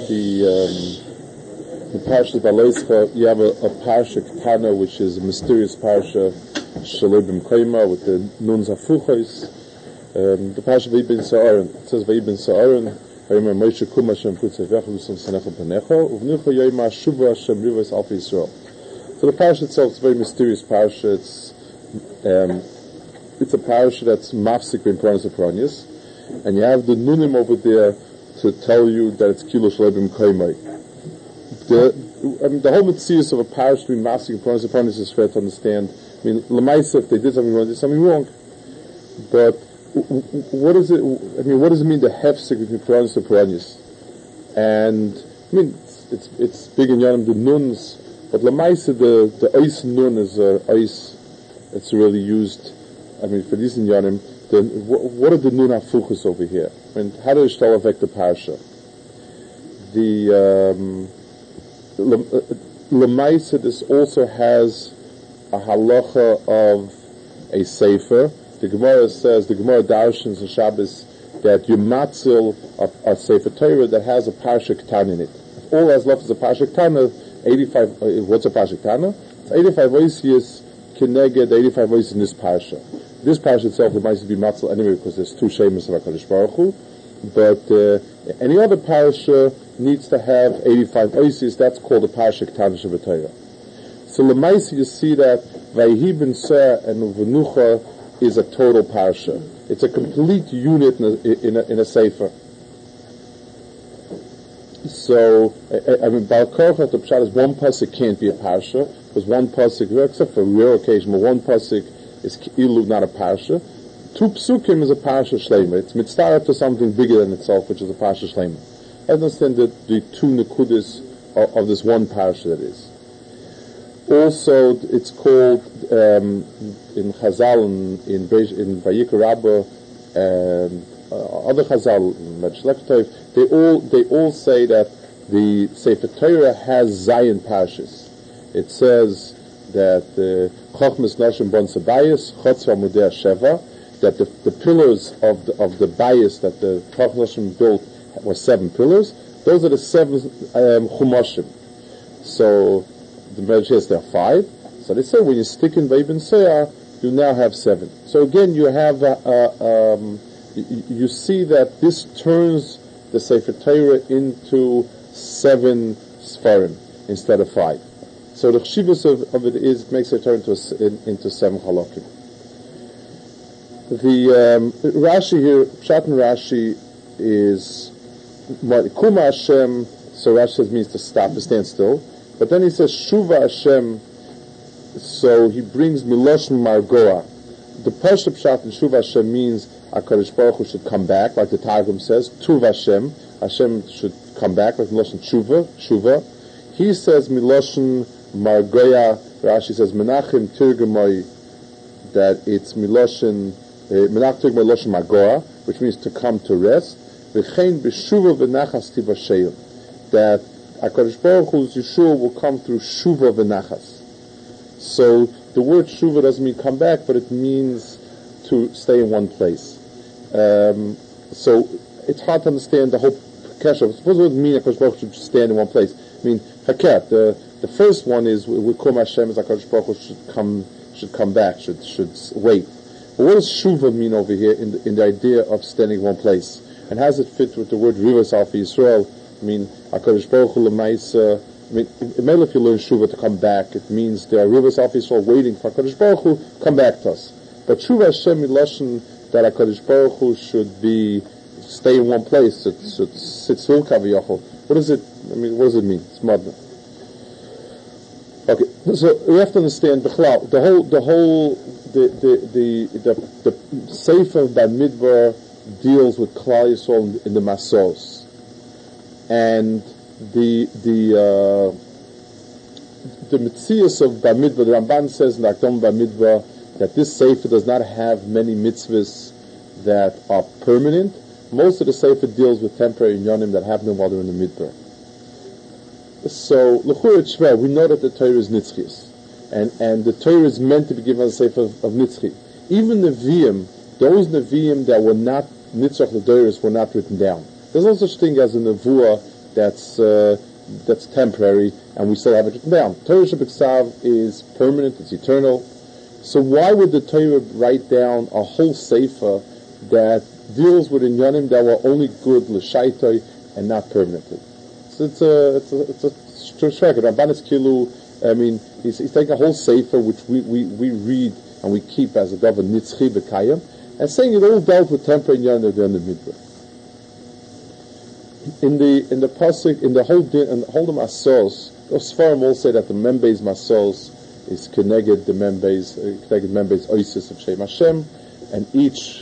the parsha Baloischa, you have a parsha Ketana, which is a mysterious parsha, Shalobim Koima, with the Nuns Hafuchos. The parsha Vayibin Sa'aron, it says Vayibin Sa'aron, Vayomer Moshe Kum Hashem Putzev V'Lusam Sanecha Panecha, Uvnucha Yoyma Shuva Hashem Rivas Alfi Yisrael. So the parsha itself is a very mysterious parsha. It's a parsha that's mafsik ben Pranis Apronius, and you have the Nunim over there to tell you that it's Kilo Shalobim Koimai. The whole mitzvah of a parish between Masik and Pranis Apronius is fair to understand. I mean, Lamaisa, if they did something wrong, they did something wrong. But what is it? I mean, what does it mean the hefsek between Pranis Apronius? And I mean, it's big in Yonim the nuns, but Lamaisa the ois nun is ois. It's really used. I mean, for these in Yonim, then what are the nun hafuchos over here? I mean, how does Shtal affect the parsha? The Lamaisa, this also has a halacha of a sefer. The Gemara says, the Gemara darshans in Shabbos, that you matzil a sefer Torah that has a parsha Ketana in it. If all that's left is a parsha Ketana, 85, what's a parsha Ketana? It's 85 oisius keneged 85 oisius in this parsha. This parsha itself, the might be matzil anyway, because there's two shemus of HaKadosh Baruch Hu. But any other parsha needs to have 85 oisius. That's called a parsha Ketana Shabbatayah. So Lemaisi, you see that Vayhi ben Seh and Uvenucha is a total parsha. It's a complete unit in a sefer. So I mean, Baal Korach, the pshat is one pasuk can't be a parsha, because one pasuk, except for rare occasion, but one pasuk is ilu, not a parsha. Two psukim is a parsha shlema. It's mitzvah to something bigger than itself, which is a parsha shlema. I understand that the two nekudis of this one parsha that is. Also, it's called in Chazal, in Vayikra Rabbah, and other Chazal, they all say that the Sefer Torah has Zion parshas. It says that Chochmas Nashim Bon Sabayis, Chotz V'Amudei Sheva, that the pillars of the bayis that the Chochmas Nashim built were 7 pillars. Those are the 7 Chumashim. So the Medrash says there are 5. So they say when you stick in Vayibin Seyah, you now have 7. So again, you have you see that this turns the Sefer Torah into 7 Sfarim instead of 5. So the chshivus of it is, it makes it turn into 7 halakim. The Rashi here, Pshat and Rashi is Kuma Hashem. So Rashi says means to stop, to stand still. But then he says Shuva Hashem. So he brings Miloshin Margoa. The Pashup Pshat in Shuva Hashem means HaKadosh Baruch Hu should come back, like the Targum says. Tuv Hashem. Hashem should come back, like Miloshin Shuva. He says Miloshin Margoya. Rashi says Menachem Tirgamoi, that it's Miloshin Menachem Tirgamoi Miloshin Margoa, which means to come to rest. V'chein b'shuva v'nachas tivasheil, that HaKadosh Baruch Hu's Yeshua will come through shuva v'nachas. So the word shuva doesn't mean come back, but it means to stay in one place. So it's hard to understand the whole kesher. What does it mean HaKadosh Baruch Hu should stand in one place? I mean, haket. The first one is with Kum Hashem, as HaKadosh Baruch Hu should come back, should wait. But what does shuva mean over here in the idea of standing in one place? And how does it fit with the word Rivas Alfi Yisrael? I mean, HaKadosh Baruch Hu L'maisa. I mean, if you learn Shuva to come back, it means there are Rivas Alfi Yisrael waiting for HaKadosh Baruch Hu, come back to us. But Shuva Hashem Miloshin, that HaKadosh Baruch Hu should stay in one place, it should sit still Kaviyachol. What does it mean? It's modern. Okay, so we have to understand the Sefer of Bamidbar deals with Klal Yisrael in the Masos, and the Metzias of Bamidbar. The Ramban says in the Akdam Bamidbar that this Sefer does not have many mitzvahs that are permanent. Most of the Sefer deals with temporary inyanim that happen while they're in the Midbar. So l'chur et shver, we know that the Torah is nitzchias, and the Torah is meant to be given as a Sefer of nitzchi. Even the Nevi'im, those Nevi'im that were not Nitzrach L'Doros were not written down. There's no such thing as a Nevuah that's temporary, and we still have it written down. Torah Shebiksav is permanent, it's eternal. So why would the Torah write down a whole sefer that deals with inyanim that were only good l'shaitai and not permanently? So it's a shrekhet. Ramban Kilu, I mean, he's taking a whole sefer which we read and we keep as a davar nitzchi b'kayim, and saying it all dealt with temporary inyanim that are in the midbar. In the pasuk, in the whole masos, the Sfarim all say that the members masos is keneged the members oisis of Shem Hashem, and each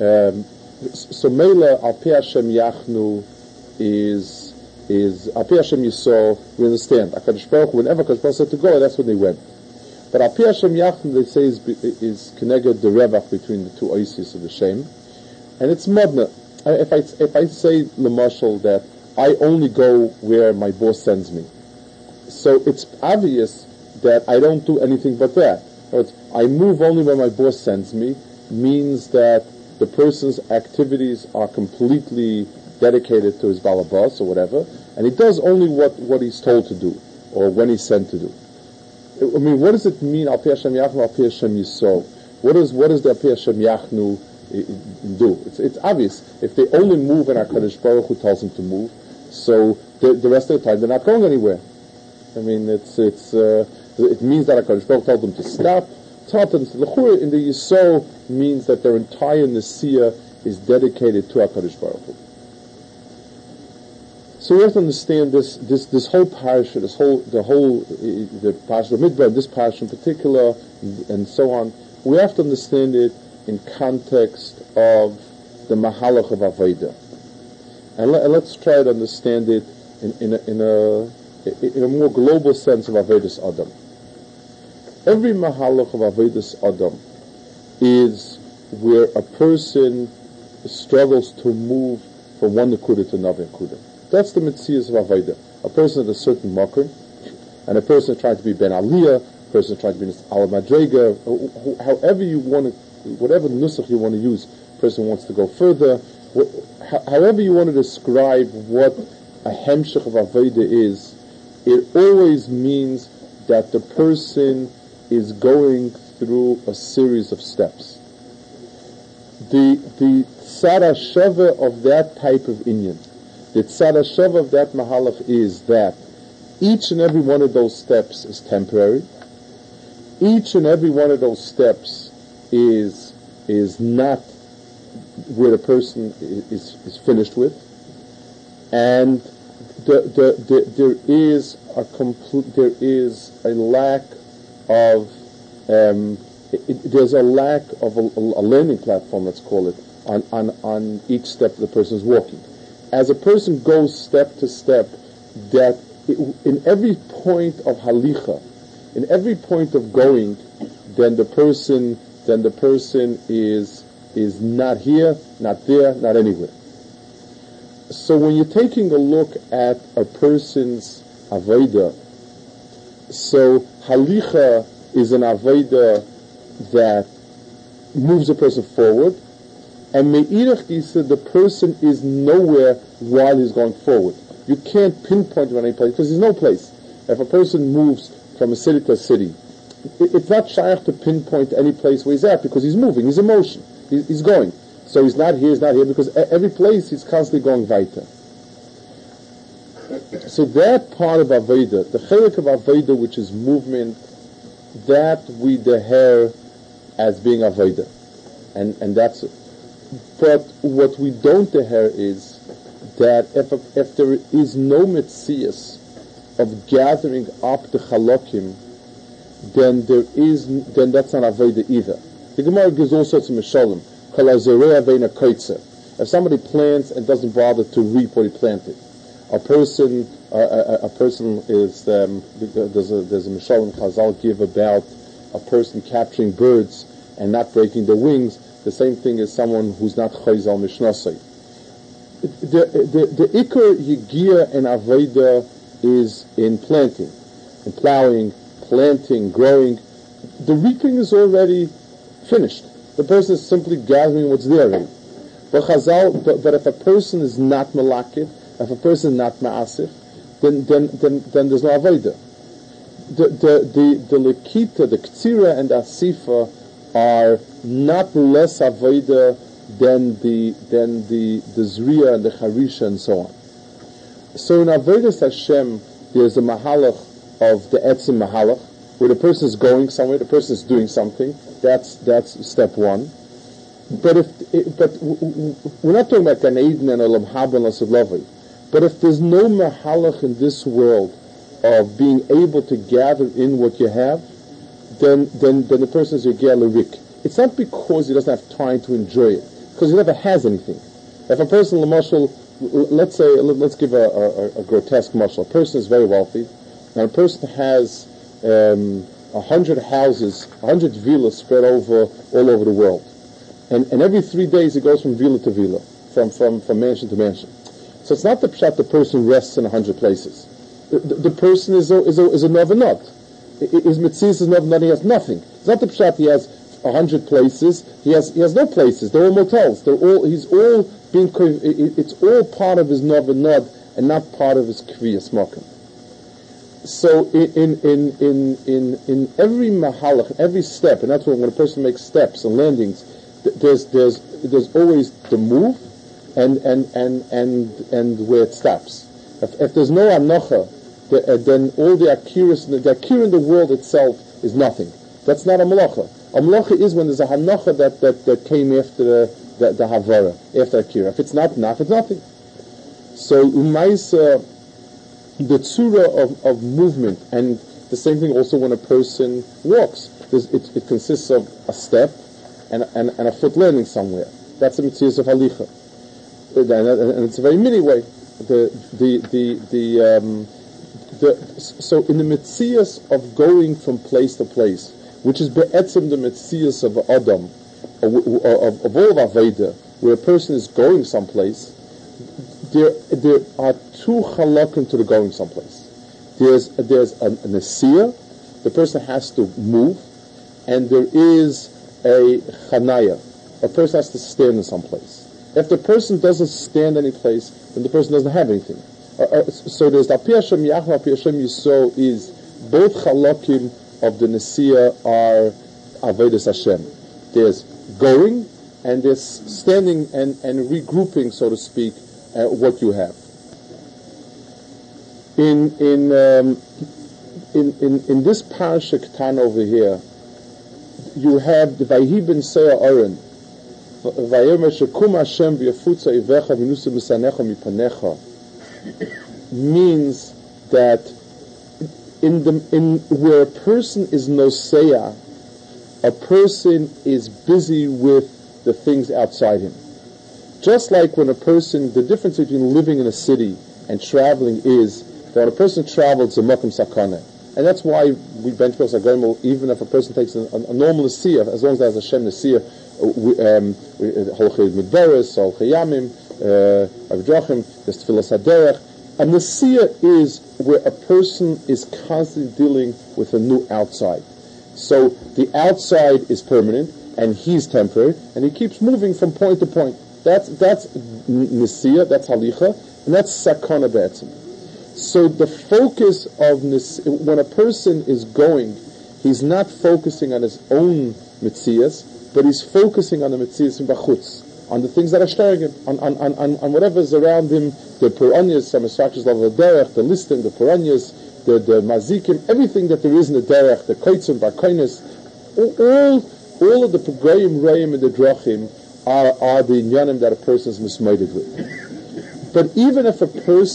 so Mela al pi Hashem yachnu is al pi Hashem Yisrael. We understand Hakadosh Baruch Hu, whenever Hakadosh Baruch Hu said to go, that's when they went. But al pi Hashem yachnu, they say is keneged the revach between the two oisis of the Shem, and it's modna. If I say l'mashal that I only go where my boss sends me, so it's obvious that I don't do anything but that. I move only where my boss sends me means that the person's activities are completely dedicated to his balabas or whatever, and he does only what he's told to do or when he's sent to do. I mean, what does it mean? Al pi Hashem yachnu, al pi Hashem yisrael. What does the al pi Hashem yachnu do? It's obvious. If they only move and HaKadosh Baruch Hu tells them to move, so the rest of the time they're not going anywhere. I mean, it means that HaKadosh Baruch Hu told them to stop. L'chura in the Yisrael means that their entire Nesiyah is dedicated to HaKadosh Baruch Hu. So we have to understand this whole parasha, the parasha of Midbar, this parasha in particular, and so on. We have to understand it in context of the Mahalach of Avodah, and let's try to understand it in a more global sense of Avodas Adam. Every Mahalach of Avodas Adam is where a person struggles to move from one Nekuda to another Nekuda. That's the Metzias of Avodah. A person at a certain Makom, and a person trying to be Ben Aliyah, a person trying to be Al Madrega, however you want to, whatever nusach you want to use, person wants to go further. However you want to describe what a hemshech of avodah is, it always means that the person is going through a series of steps. The tzara shava of that type of inyan, the tzara shava of that mahalach is that each and every one of those steps is temporary. Each and every one of those steps is not where the person is finished with, and there is a lack of there's a lack of a learning platform, let's call it, on each step the person is walking. As a person goes step to step, that in every point of halicha, in every point of going, then the person is not here, not there, not anywhere. So when you're taking a look at a person's avodah, so halicha is an avodah that moves a person forward, and me'irach gisa, the person is nowhere while he's going forward. You can't pinpoint him at any place because there's no place. If a person moves from a city to a city, it's not shaykh to pinpoint any place where he's at because he's moving, he's in motion, he's going. So he's not here because every place he's constantly going weiter. So that part of Avodah, the chelik of Avodah, which is movement, that we deher as being Avodah. And that's it. But what we don't deher is that if there is no mitzias of gathering up the chalokim, then that's not Avodah either. The Gemara gives all sorts of mishalim. If somebody plants and doesn't bother to reap what he planted, a person is there's a mishalim Chazal give about a person capturing birds and not breaking their wings. The same thing as someone who's not chayzal mishnasai. The ikar yigia and avodah is in planting, in plowing, planting, growing. The reaping is already finished. The person is simply gathering what's there already. But if a person is not malakid, If a person is not ma'asif, then there's no avodah. The lekita, the ktsira, and the asifa are not less avodah than the zriya and the charisha and so on. So in avodas Hashem, there's a mahalach of the etzim mahalach, where the person is going somewhere, the person is doing something. That's step one. But we're not talking about Gan Eden and Olam Haba and Lasad Lavai. But if there's no mahalach in this world of being able to gather in what you have, then the person is Yogea L'Rik. It's not because he doesn't have time to enjoy it, because he never has anything. If a person, let's give a grotesque mashal. A person is very wealthy, and a person has 100 houses, 100 villas spread all over the world. And every 3 days he goes from villa to villa, from mansion to mansion. So it's not the pshat the person rests in 100 places. The person is a novenot. His metzius is novenot, he has nothing. It's not the pshat he has 100 places, he has no places, they're all motels. It's all part of his novenot and not part of his kviyas makom. So in every mahalach, every step, and that's when a person makes steps and landings, there's always the move and where it stops. If there's no anocha, then all the akiras, the akira in the world itself is nothing. That's not a malacha. A malacha is when there's a hanocha that came after the havara, after akira. If it's not enough, it's nothing. So umaisa, the tzura of movement, and the same thing also when a person walks. It consists of a step and a foot landing somewhere. That's the metzius of halicha, and it's a very mini way. So in the metzius of going from place to place, which is be'etzim the metzius of Adam, of all of Aveda, where a person is going someplace, there are two halakim to the going someplace. There's a nesiyah, the person has to move, and there is a chanaya, a person has to stand in some place. If the person doesn't stand any place, then the person doesn't have anything. So there's the Api Hashem Yachma, Api Hashem Yisro is both halakim of the nesiyah are Avodas Hashem. There's going and there's standing and regrouping, so to speak, what you have. In this parasha Katan over here, you have the Vayhi ben Seah Aaron, Vayomer shekum Hashem v'yafutza ivecha v'nusa misanecha mipanecha, means that in where a person is noseah, a person is busy with the things outside him. Just like when a person, the difference between living in a city and traveling is that when a person travels, a makom sakana. And that's why we benchmark Sagayim, even if a person takes a normal nesiyah, as long as there's a Hashem nesiyah, Holchei Midberes, Holchei Yamim, Avdrachim, there's Tfilas HaDerech. A nesiyah is where a person is constantly dealing with a new outside. So the outside is permanent, and he's temporary, and he keeps moving from point to point. That's nesiyah, that's halicha, and that's sakana be'etzim. So the focus of when a person is going, he's not focusing on his own mitzias, but he's focusing on the mitzias in bachutz, on the things that are stirring him, on whatever is around him, the Puranyas, the Mesrakis Lav Derech, the listing, the Puranyas, the Mazikim, everything that there is in the Derech, the Koitzim, Barkoinis, all of the Pugayim, Rayim, and the Drachim are the Inyanim that a person is mismated with. But even if a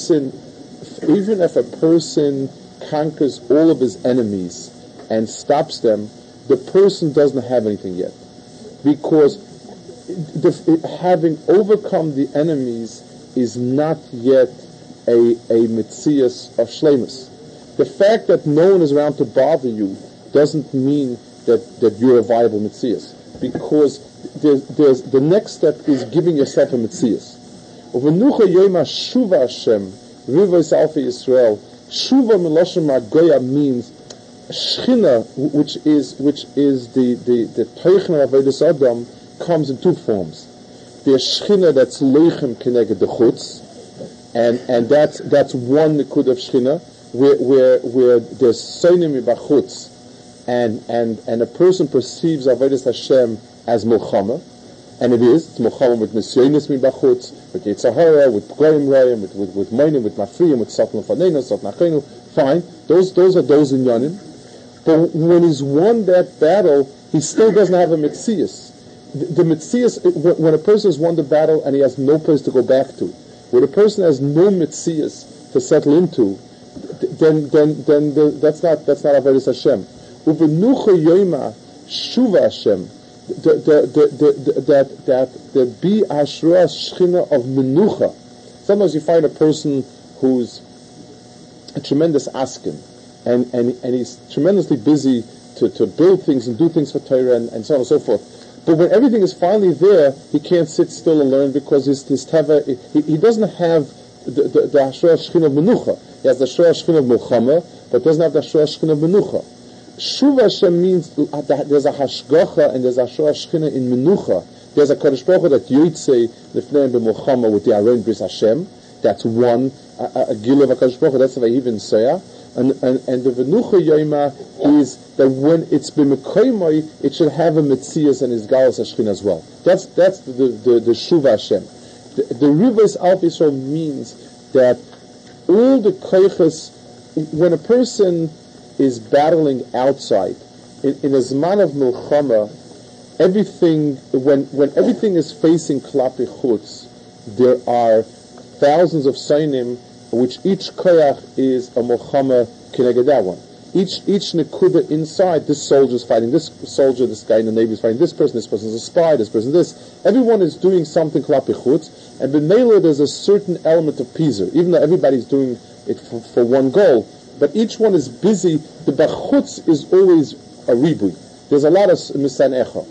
person conquers all of his enemies and stops them, the person doesn't have anything yet. Because having overcome the enemies is not yet a mitzias of shleimus. The fact that no one is around to bother you doesn't mean that you're a viable mitzias. Because there's the next step is giving yourself a mitzias. Uvenucha yoyma shuva Hashem v'vois alfa Yisrael. Shuva miloshem magoya means shchina, which is the teichna of Avodas Adam, comes in two forms. There's shchina that's leichem keneged the chutz, and that's one nikud of Shechina, where there's soinim mibachutz, and a person perceives avodas Hashem as milchama, and it's milchama with nisyonis mibachutz, with yitzhahara, with pgoyim rayim, with moinim, with mafriyim, with sotn lefanenu, sotn achenu. Fine, those are those inyanim. But when he's won that battle, he still doesn't have a mitzias. The mitzias, when a person has won the battle and he has no place to go back to, when a person has no mitzias to settle into, then that's not avodas Hashem. Uvenucha yoima shuva Hashem. That be ashra shchina of menucha. Sometimes you find a person who's a tremendous askin, and he's tremendously busy to build things and do things for Torah and so on and so forth. But when everything is finally there, he can't sit still and learn because his teva, he doesn't have the Hashra Shechina of Menucha. He has the Hashra Shechina of Milchama, but doesn't have the Hashra Shechina of Menucha. Shuva Hashem means that there's a Hashgacha and there's a Hashra Shechina in Menucha. There's a Kodesh Baruch Hu that Yotzei Lefnei B'Milchama with the Aron Bris Hashem. That's one a Gil of a Kodesh Baruch Hu. That's the Vayiv in Soya. And the Venucha Yoima is that when it's b'mekoymoi, it should have a Metzias and his Galas Hashchin as well. That's the Shuva Hashem. The Rivas Alp Yisrael means that all the koiches, when a person is battling outside, in a Zman of Milchama, everything, when everything is facing Klapi Chutz, there are thousands of Sainim, which each koyach is a Milchama kineged that one. Each nekuda inside, this soldier is fighting this soldier, this guy in the Navy is fighting this person's a spy, this person this. Everyone is doing something klapi chutz, and b'neila there's a certain element of pizer, even though everybody's doing it for one goal, but each one is busy. The bachutz is always a ribui. There's a lot of misan echa.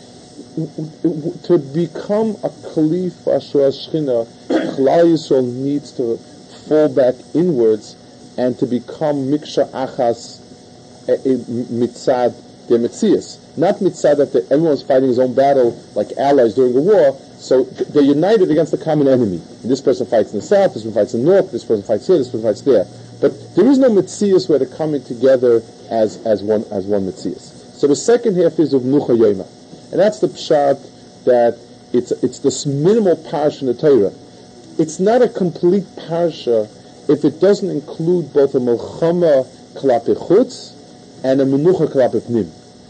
To become a kalif Ashra Shechina, Klal Yisrael needs to fall back inwards and to become miksha achas mitzad de metzias. Not mitzad that everyone's fighting his own battle like allies during a war, so they're united against the common enemy. And this person fights in the south, this person fights in the north, this person fights here, this person fights there. But there is no metzias where they're coming together as one metzias. So the second half is of Nucha Yoima. And that's the pshat that it's this minimal parsha in the Torah. It's not a complete parsha if it doesn't include both a Milchama Klapi Chutz and a Menucha Klapi Pnim.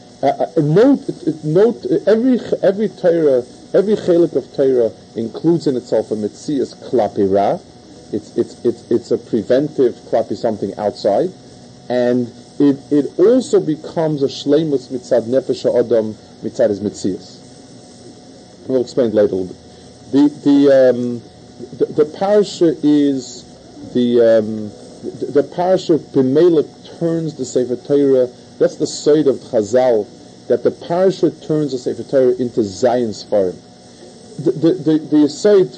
Note every Torah, every chelik of Torah includes in itself a Metzias Klapi Ra. It's a preventive Klapi something outside, and it also becomes a Shleimus Mitzad Nefesh Adam Mitzad is Metzias. We'll explain it later a little bit. The parsha is the parsha B'meila turns the Sefer Torah. That's the side of Chazal, that the parsha turns the Sefer Torah into Zion Sfarim. The side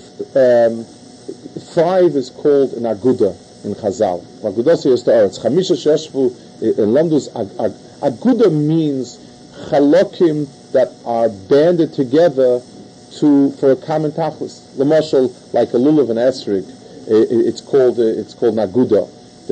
5 is called an Aguda in Chazal. Aguda says the Eretz. Chamisha Sheshvu Lamdus Aguda means Chalokim that are banded together for a common tachlis. L'mashal, like a lulav and esrig, it's called naguda.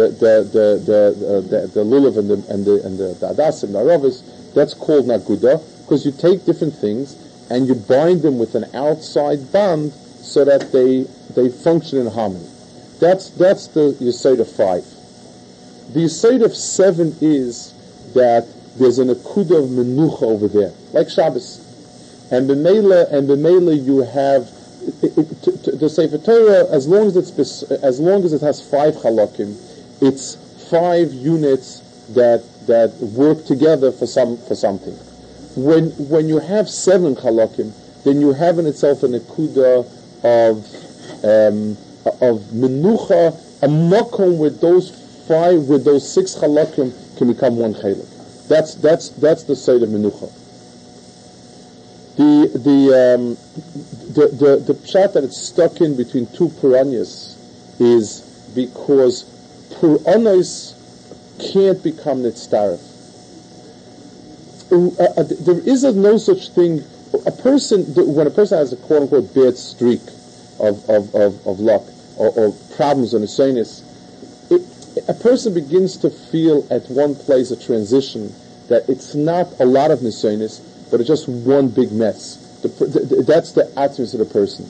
The lulav and the adasim, the aravis, that's called naguda, because you take different things and you bind them with an outside bond so that they function in harmony. That's the Yesod of 5. The Yesod of 7 is that there's an akuda of menucha over there, like Shabbos. And b'meila you have the Sefer Torah, as long as it has 5 halakim, it's 5 units that work together for something. When you have 7 halakim, then you have in itself an akuda of menucha, a makom with those 6 halakim can become one chalik. That's the side of menucha. The pshat that it's stuck in between two Puranyas is because Puranos can't become Nitztaref. There is no such thing. When a person has a quote unquote bad streak of luck, or problems or nisonis, a person begins to feel at one place a transition that it's not a lot of nisonis, but it's just one big mess. That's the atmosphere of the person.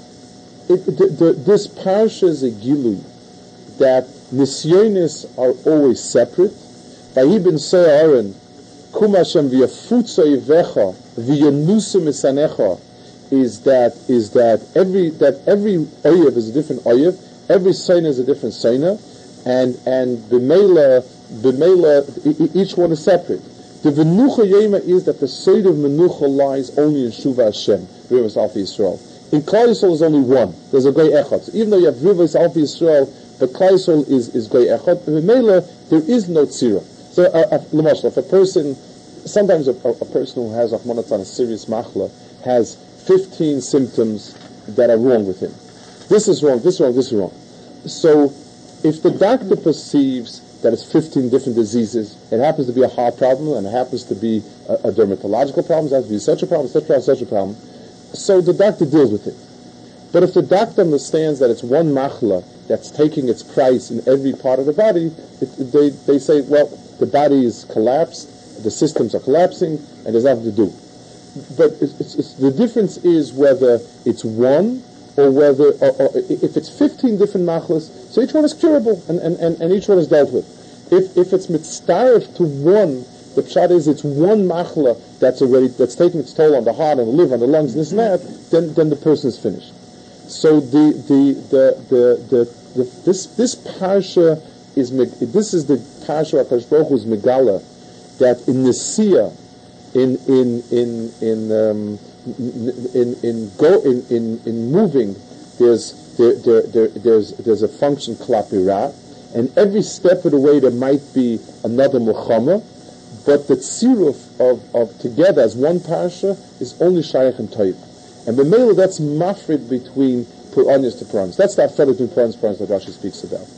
This parsha is a gilui that nisyonis are always separate. Vayibin Aaron, Kum Hashem v'yafutza yivecha v'yanusu misanecha, is that every oyev is a different oyev, every soina is a different soina, and b'meila each one is separate. The Menucha Yema is that the side of Menucha lies only in Shuva Hashem, Rivas Alpha Yisrael. In Klal Yisrael is only one. There's a Goy Echad. So even though you have Rivas Alpha Yisrael, but Klal Yisrael is Goy Echad. In Mela, there is no tzira. So, if a person, sometimes a person who has Achmanat on a serious machla has 15 symptoms that are wrong with him. This is wrong, this is wrong, this is wrong. So, if the doctor perceives that it's 15 different diseases, it happens to be a heart problem, and it happens to be a dermatological problem, it has to be such a problem, such a problem. So the doctor deals with it. But if the doctor understands that it's one machla that's taking its price in every part of the body, they say, well, the body is collapsed, the systems are collapsing, and there's nothing to do. But the difference is whether it's one, or whether, or if it's 15 different machlas, so each one is curable, and each one is dealt with. If it's mitzdarif to one, the pshat is it's one machla that's taking its toll on the heart and the liver and the lungs and this and that, then the person is finished. So this parsha is the parsha HaKadosh Baruch Hu is megala that in Nesiya, in moving, there's a function klapira, and every step of the way there might be another mulchama, but the tziruf of together as one parsha is only shaykh and toiv, and b'meila that's mafrid between Pur'anias to Pur'anias. That's the affair between Pur'anias that Rashi speaks about.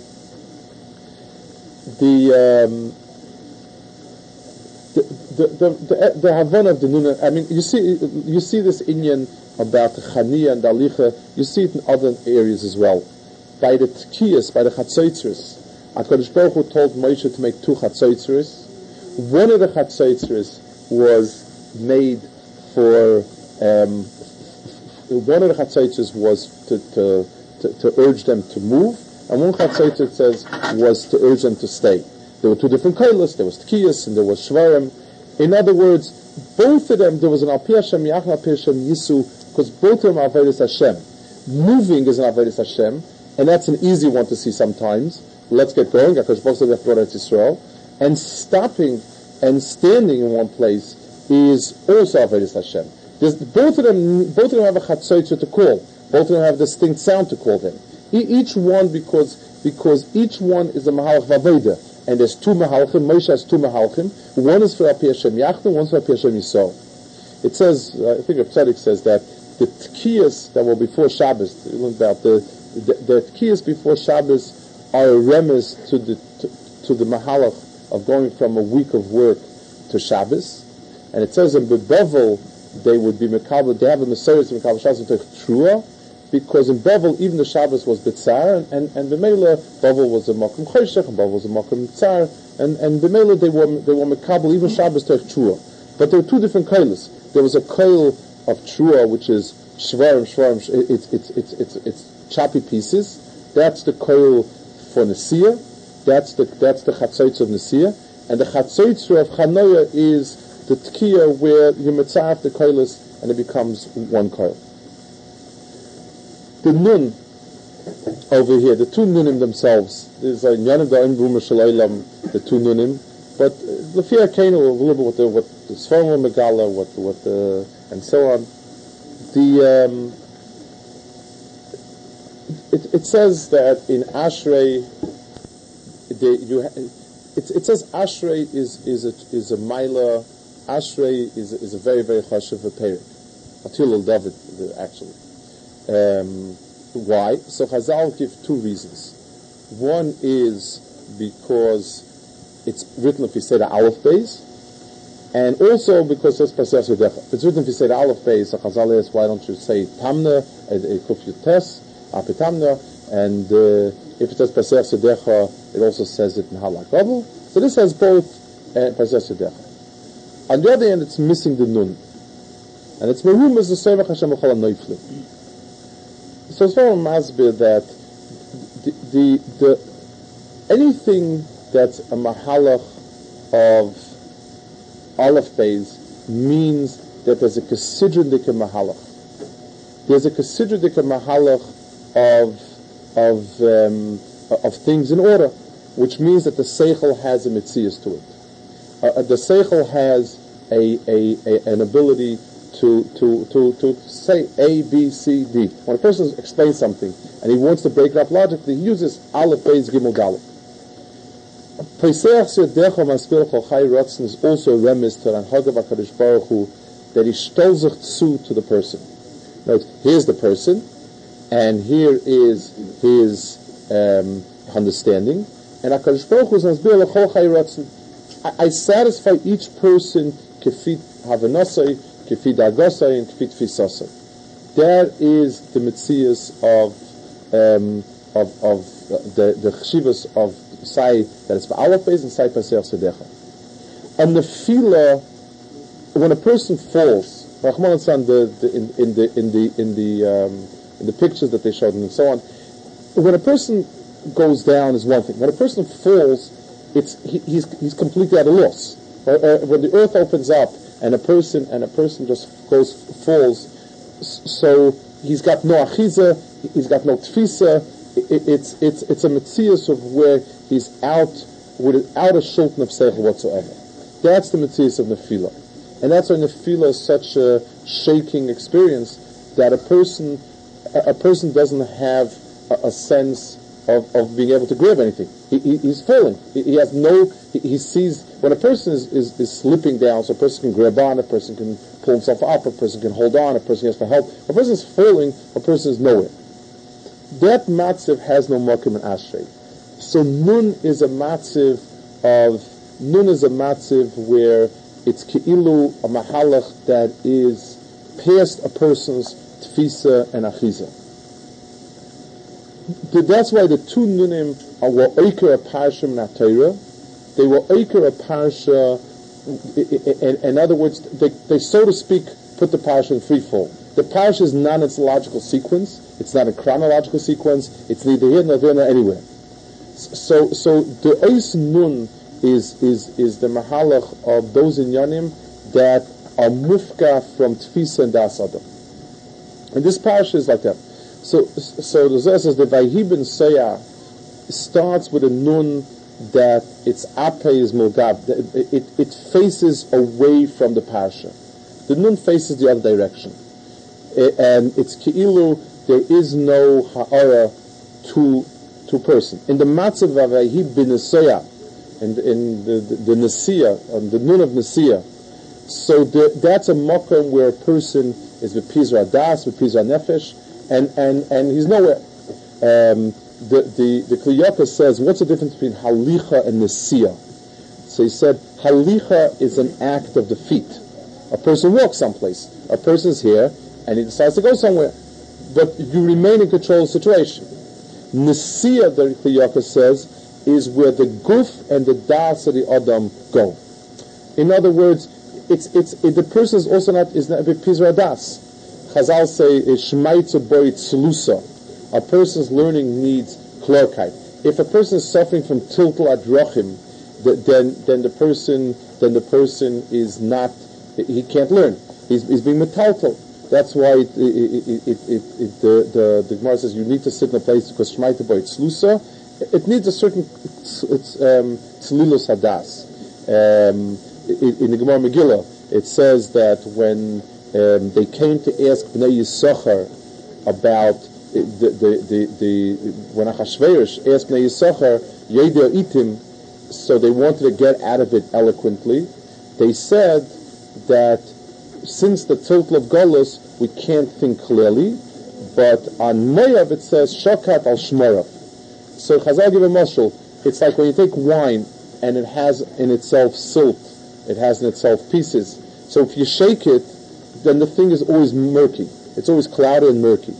The Havana of the Nuna, I mean, you see this inyan about the Chaniya and the Alicha, you see it in other areas as well. By the Tkiyas, by the Chatzoitzris, HaKadosh Baruch Hu told Moshe to make 2 Chatzoitzris. One of the Chatzoitzris was made for, one of the Chatzoitzris was to urge them to move, and one Chatzoitzris was to urge them to stay. There were 2 different kailas, there was Tkiyas and there was Shvarim. In other words, both of them, there was an Al Pi Hashem Yach, Al Pi Hashem Yisu, because both of them are Avodas Hashem. Moving is an Avodas Hashem, and that's an easy one to see sometimes. Let's get going, because both of them brought it to Israel. And stopping and standing in one place is also Avodas Hashem. Both of them have a Chatzoitzer to call. Both of them have a distinct sound to call them. Each one, because each one is a Mahalach Vaveda. And there's 2 Mahalchim, Moshe has 2 Mahalchim. One is for Al Pi Hashem Yachnu, one is for Al Pi Hashem Yisrael. It says, I think Reb Tzaddik says that the Tkiyas that were before Shabbos, about the Tkiyas before Shabbos are a remiss to the Mahalach of going from a week of work to Shabbos. And it says in Bevel they would be Mekabel, they have a Messiah to Mekabel Shabbos to Trua, because in Bevel even the Shabbos was B'tzar, and B'meila Bevel was a Makom Choshech, and Bevel was a Makom Tzar, and B'meila they were Mekabel even Shabbos to Trua. But there were 2 different koilas. There was a koil of Trua, which is Shvarim, it's choppy pieces. That's the koil for Nesiya. That's the Chatzoitz of Nesiya. And the Chatzoitz of Chanoya is the Tkiya where you mitzaf the koilas and it becomes one koil. The Nun over here, the 2 Nunim themselves, there's a Nyanim Da'im Buma Shalaylam, the 2 Nunim, but Lefia Kainu, a little bit what the Sfarim Megala, and so on. It says that in Ashrei, it says Ashrei is a Maila. Ashrei is a very very chashuv perik. Atil David actually. Why? So Chazal give 2 reasons. One is because it's written if you say the Aleph base, and also because it's Pasas Yedecha. If it's written if you say the Aleph base, so Chazal asks, why don't you say Tamna, Kuf Yutes, Apitamna? And if it says Pasech Sedecha, it also says it in Halak Gabel. So this has both Pasech Sedecha. On the other hand, it's missing the Nun. And it's Merum is the Sevach Hashem B'chol HaNoiflim. So it's very masbir that the anything that's a mahalach of Aleph Beis means that there's a Kesidrindika mahalach. There's a Kesidrindika mahalach of things in order, which means that the Seichel has a mitzias to it. The Seichel has an ability to say A, B, C, D. When a person explains something and he wants to break it up logically, he uses Aleph, Beis, Gimel, Dalet. Pesach Sedecha Maspil Chol Rotzen is also a remiss to Ranhagav HaKadosh Baruch Hu that he stolz zu to the person. Now, here's the person, and here is his understanding, and HaKadosh Baruch Hu is Maspil Chol Rotzen. I satisfy each person kefit havanasai, kefit agosai, and kefit fisasai. That is the mitzias of the chshivas of Sai that is for Aleph Beis and Sai Pasech Sedecha. And the fila, when a person falls, Rahman in the pictures that they showed and so on, when a person goes down is one thing. When a person falls, he's completely at a loss. When the earth opens up and a person just falls, so he's got no achiza, he's got no tfisa. It's a metzias of where he's out without a shulton of seichel whatsoever. That's the metzias of nefila, and that's why nefila is such a shaking experience that a person doesn't have a sense of being able to grab anything. He's falling. He has no. He sees when a person is slipping down. So a person can grab on, a person can pull himself up, a person can hold on, a person has for help. A person is falling, a person is nowhere. That matziv has no makom and ashrei. So nun is a matziv where it's keilu a mahalach that is past a person's tfisa and achiza. That's why the two nunim were oiker a parsha min HaTorah. They were oiker a parsha. In other words, they so to speak put the parsha in free fall. The parsha is not in its logical sequence. It's not a chronological sequence. It's neither here nor there nor anywhere. So the Ois Nun is the mahalach of those inyanim that are mufka from Tfisa and Das Adam. And this parsha is like that. So the Zohar says the Vayhi ben Soya starts with a Nun that its ape is mulgab. It faces away from the parsha. The Nun faces the other direction. And it's ki'ilu, there is no ha'ara to person. In the matzav v'ahi bin Nesoya, in the Nesiya, the Nun of Nesiya, so that's a makom where a person is v'pizra das, v'pizra nefesh, and he's nowhere. The Kli Yakar says, what's the difference between halicha and Nesiya? So he said, halicha is an act of the feet. A person walks someplace. A person's here, and he decides to go somewhere. But you remain in control of the situation. Nesiya, the Kli Yakar says, is where the guf and the das of the Adam go. In other words, the person is also not b'pizra das. Chazal say, shmaitzu boy tzlusa. A person's learning needs klarkeit. If a person is suffering from tiltul adrochim, then the person is not. He can't learn. He's being metaltal. That's why the Gemara says you need to sit in a place because shmaita boy tzlusa. It needs a certain tzlilus hadas. In the Gemara Megillah, it says that when they came to ask Bnei Yisachar about when Achashverosh asked Bnei Yisachar Yeder Itim, so they wanted to get out of it eloquently. They said that since the total of Golus, we can't think clearly, but on Moav it says Shokat al Shmorav. So Chazal give a mashal. It's like when you take wine and it has in itself silt, it has in itself pieces. So if you shake it, then the thing is always murky. It's always cloudy and murky.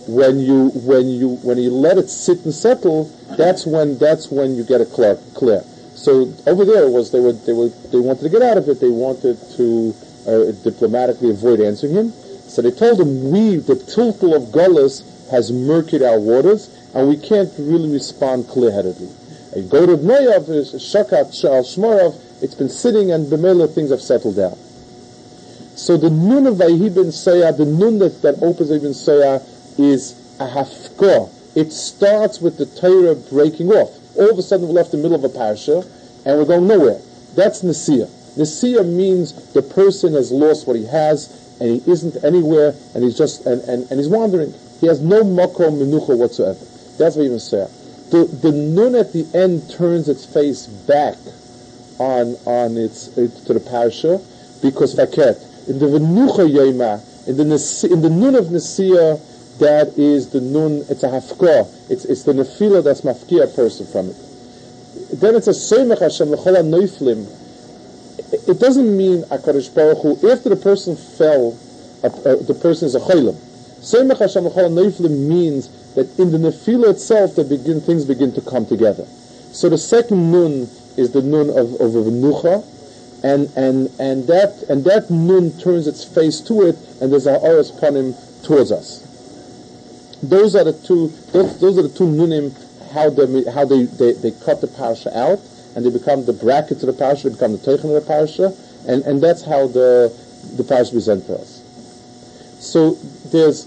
when you let it sit and settle, that's when you get it clear. So over there was they wanted to get out of it. They wanted to diplomatically avoid answering him. So they told him, the tiltal of Gullus has murkied our waters, and we can't really respond clear-headedly. And go to Bneiav, Shakat Shal Shmarav, it's been sitting, and B'mela things have settled down. So the nun of Vayhi ben Sayah, the nun that opens Vayhi ben Sayah, is a hafkah. It starts with the Torah breaking off. All of a sudden we're left in the middle of a parsha, and we're going nowhere. That's Nesiya. Nesiya means the person has lost what he has, and he isn't anywhere, and he's just and he's wandering. He has no makom menucha whatsoever. That's what even say. The nun at the end turns its face back on its to the parsha, because faket in the venucha yema in the nun of Nesiya, that is the nun. It's a hafkah. It's the nefila that's mafkia a person from it. Then it's a semech Hashem l'chol ha'noiflim. It doesn't mean HaKadosh Baruch Hu, after the person fell, the person is a chaylim. Semech Hashem l'chol ha'noiflim means that in the nefila itself, things begin to come together. So the second nun is the nun of a venucha, and that nun turns its face to it, and there's a oros panim towards us. Those are the two nunim. How they cut the parsha out, and they become the bracket to the parsha. They become the teichen of the parsha, and that's how the parsha presents to us. So there's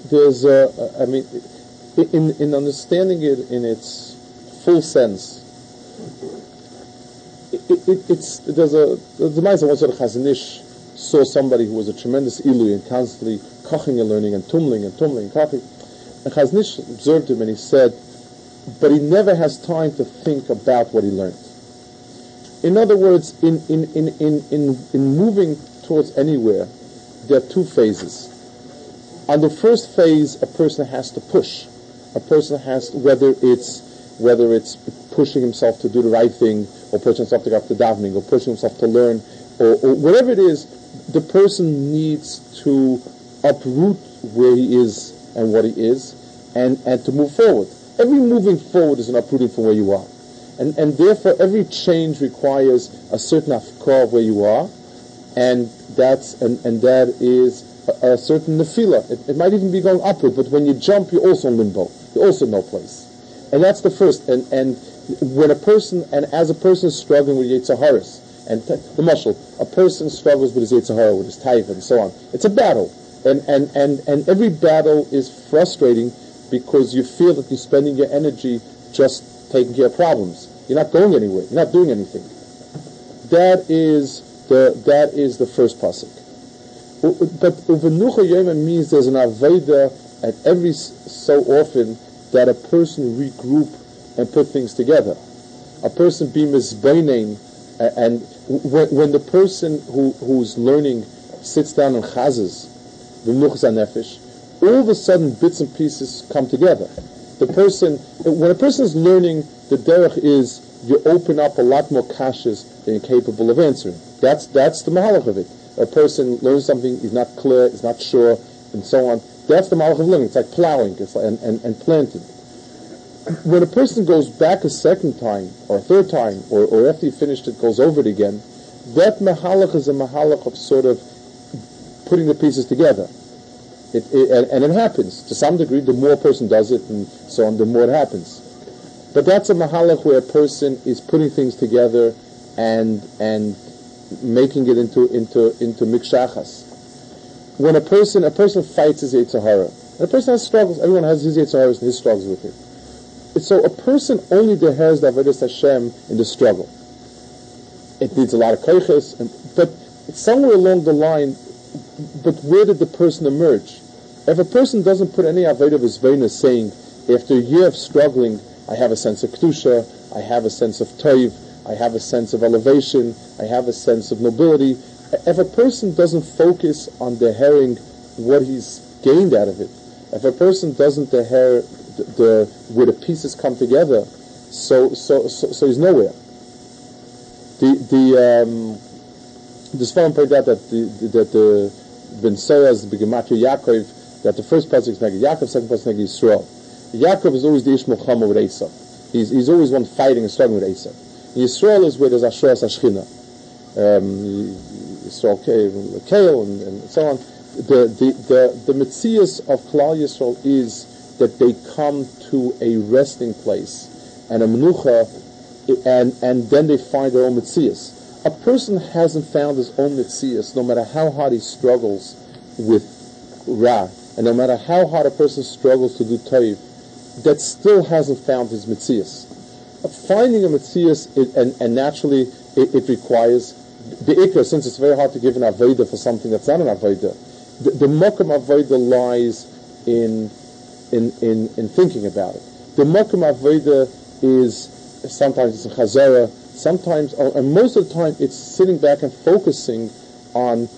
in understanding it in its full sense. There's a Ma'aser once that Chazon Ish saw somebody who was a tremendous ilui and constantly koching and learning and tumbling and koching. And Chazon Ish observed him and he said, but he never has time to think about what he learned. In other words, in moving towards anywhere, there are two phases. On the first phase, a person has to push. A person has, whether it's pushing himself to do the right thing, or pushing himself to go up to davening, or pushing himself to learn, or whatever it is, the person needs to uproot where he is and what he is, and to move forward. Every moving forward is an uprooting from where you are. And therefore every change requires a certain afkar of where you are, and that is a certain nefila. It might even be going upward, but when you jump, you're also in limbo. You're also in no place. And that's the first. And when as a person is struggling with Yetzer Haras, and the mashal, a person struggles with his Yetzer Hara, with his taiva, and so on. It's a battle. And every battle is frustrating, because you feel that you're spending your energy just taking care of problems. You're not going anywhere. You're not doing anything. That is the first pasuk. But uvenucha yoma means there's an aveda at every so often that a person regroup and put things together. A person be mizbeinin, and when the person who's learning sits down and chazes v'menuchas hanefesh, all of a sudden bits and pieces come together. When a person is learning, the derech is you open up a lot more kashas than you're capable of answering. That's the mahalach of it. A person learns something, he's not clear, he's not sure, and so on. That's the mahalach of learning. It's like plowing, and planting. When a person goes back a second time, or a third time, or after he finished it, goes over it again, that mahalach is a mahalach of sort of putting the pieces together. And it happens. To some degree, the more a person does it, and so on, the more it happens. But that's a mahalach where a person is putting things together and making it into mikshachas. When a person fights his Yetzer Hara, and a person has struggles, everyone has his Yetzer Haras and his struggles with it. So a person only deheres the avodas Hashem in the struggle. It needs a lot of koiches, but somewhere along the line, but where did the person emerge? If a person doesn't put any avodah of his veina, saying, after a year of struggling, I have a sense of kedusha, I have a sense of toiv, I have a sense of elevation, I have a sense of nobility. If a person doesn't focus on deherring what he's gained out of it, if a person doesn't deher where the pieces come together, so he's nowhere. The Sfarim pointed out that the Ben Soyaz, the Gematria Yaakov, that the first pasuk is Neged Yaakov, second pasuk Neged Yisrael. Yaakov is always the Ish Milchama with Esav. He's always one fighting and struggling with Esav. Yisrael is where there's Ashras Ashchina. Yisrael Kale and so on. The Metzias of Klal Yisrael is that they come to a resting place and a menucha, and then they find their own Metzias. A person hasn't found his own Metzias, no matter how hard he struggles with Ra, and no matter how hard a person struggles to do Toiv, that still hasn't found his Metzias. Finding a Metzias, and naturally it requires the Ikra, since it's very hard to give an Avodah for something that's not an Avodah. The Mokum Avodah lies in thinking about it. The Mokum Avodah is, sometimes it's a Chazara, sometimes, and most of the time, it's sitting back and focusing on,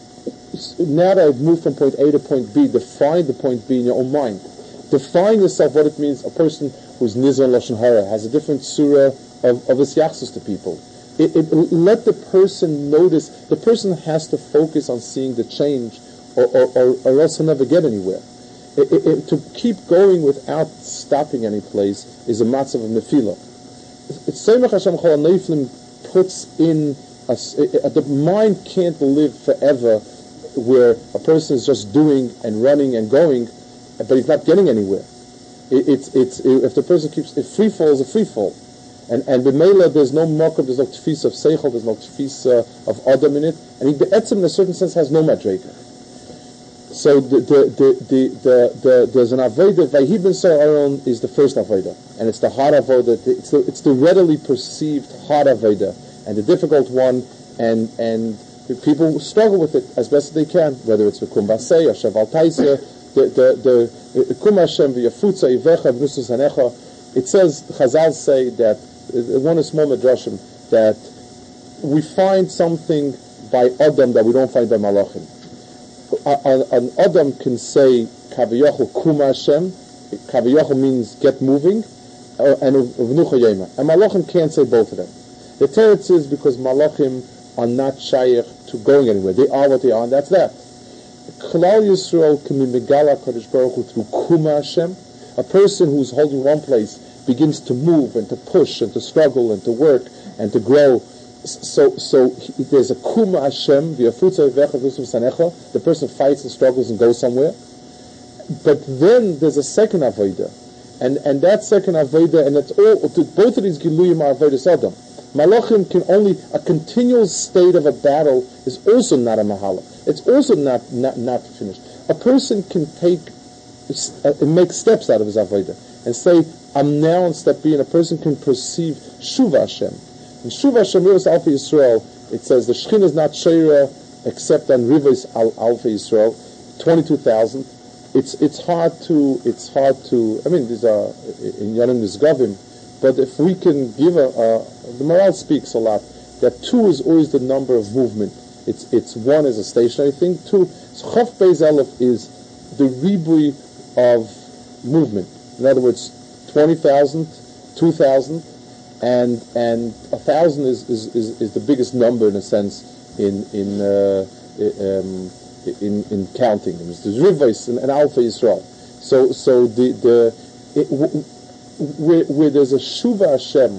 now that I've moved from point A to point B, define the point B in your own mind. Define yourself what it means. A person who's Nizar and Lashon Hara has a different surah of his yachsus to people. Let the person notice. The person has to focus on seeing the change, or else he'll never get anywhere. To keep going without stopping any place is a matzav of nefila. Tzemach Hashem Chol HaNeiflim puts in the mind can't live forever where a person is just doing and running and going, but he's not getting anywhere. If the person keeps, if free fall is a free fall, and b'meila there's no mokum, there's no tefisa of seichel, there's no tefisa of adam in it, and he be'etzim in a certain sense has no madrega. So there's an avodah. Vayhi ben Aaron is the first avodah, and it's the hard avodah. It's the readily perceived hard avodah, and the difficult one, and people struggle with it as best as they can, whether it's v'kum basei or sheval taiseh, the kum Hashem v'yafutza ivecha v'nusus hanecha. It says, Chazal say that one is small medrashim, that we find something by Adam that we don't find by Malachim. An Adam can say Kaviyochel Kuma Hashem. Kaviyochel means get moving, and V'nucha Yema. And Malachim can't say both of them. The teretz is because Malachim are not shaykh to going anywhere. They are what they are, and that's that. Klal Yisrael can be Megala Kodesh Baruch Hu through Kuma Hashem. A person who's holding one place begins to move and to push and to struggle and to work and to grow. So there's a Kuma Hashem, the person fights and struggles and goes somewhere. But then there's a second Avodah. And that second Avodah, and it's all, both of these Giluyim are Avodah Sodom. Malachim can only, a continual state of a battle is also not a Mahala. It's also not finished. A person can make steps out of his Avodah and say, I'm now on step B, and a person can perceive Shuva Hashem. In Shuva Hashem Rivos Alpha Yisrael, it says the Shechinah is not Sheira except on Rivos Alpha Yisrael, 22,000. It's hard to. I mean, these are in Yonim Nizgavim, but if we can give the Maral speaks a lot that 2 is always the number of movement. It's 1 is a stationary thing. 2, Chof Beis Aleph is the ribui of movement. In other words, 20,000, 2,000. And 1,000 is the biggest number in a sense in counting. There's Rivos and Alpha Yisrael. So where there's a Shuva Hashem,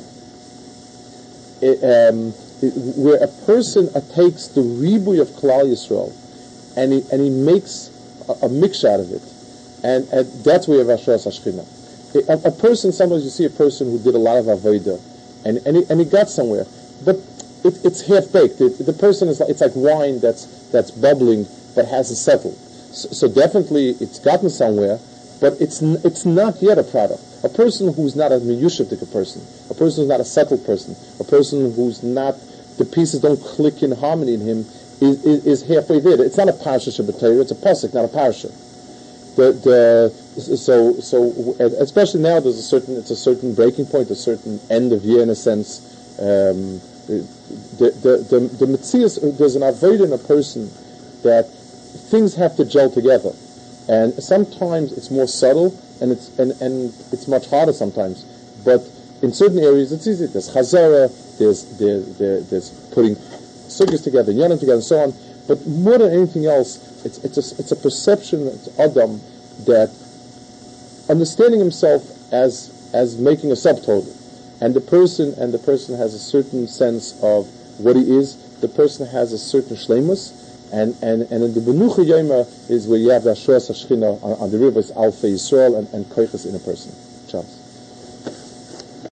where a person takes the ribui of Klal Yisrael and he makes a mix out of it, and that's where you have Ashras Hashchina. A person, sometimes you see a person who did a lot of avodah, and he got somewhere, but it's half baked. The person is it's like wine that's bubbling but hasn't settled. So definitely it's gotten somewhere, but it's not yet a product. A person who's not a miyushivdik person, a person who's not a settled person, a person who's not, the pieces don't click in harmony in him, is halfway there. It's not a parsha shabbatayr, it's a pasuk, not a parsha. So especially now it's a certain breaking point, a certain end of year in a sense. The Metzias, there's an avodah in a person that things have to gel together, and sometimes it's more subtle and it's much harder sometimes. But in certain areas it's easy. There's chazara, there's putting sugyas together, yanim together, and so on. But more than anything else, it's a perception, it's Adam, that understanding himself as making a subtotal, and the person has a certain sense of what he is. The person has a certain shleimus, and in the Benucha Yoma is where you have the Ashras Hashchina on the river, is Alpha Yisrael and Koiches in a person. Charles.